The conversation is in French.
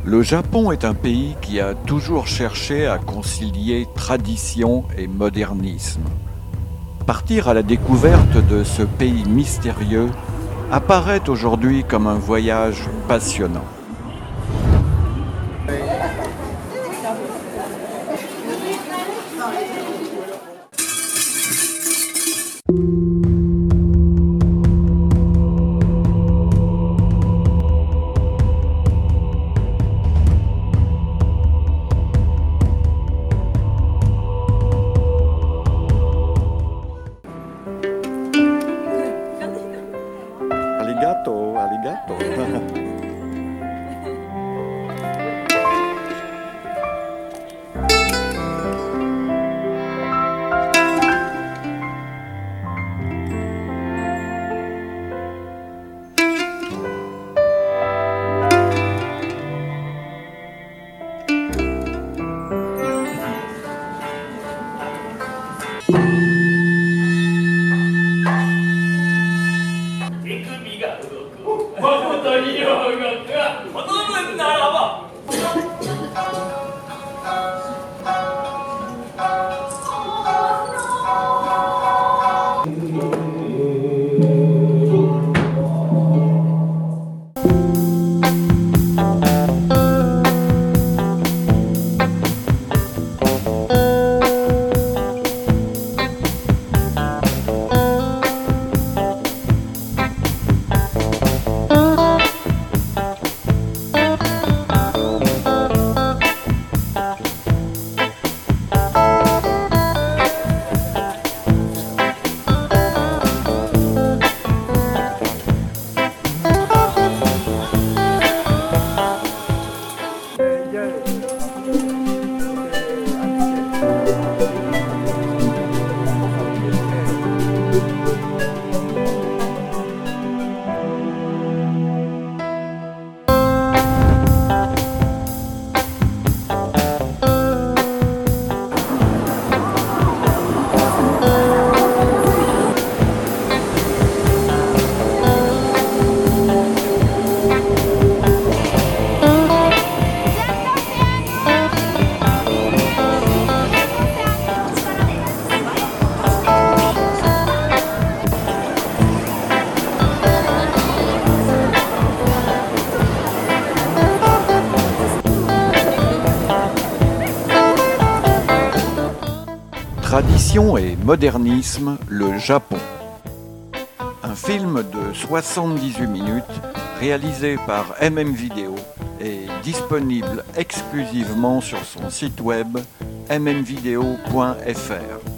Le Japon est un pays qui a toujours cherché à concilier tradition et modernisme. Partir à la découverte de ce pays mystérieux apparaît aujourd'hui comme un voyage passionnant. Arigato, arigato. Tradition et modernisme, le Japon. Un film de 78 minutes réalisé par MM-Video est disponible exclusivement sur son site web mmvideo.fr.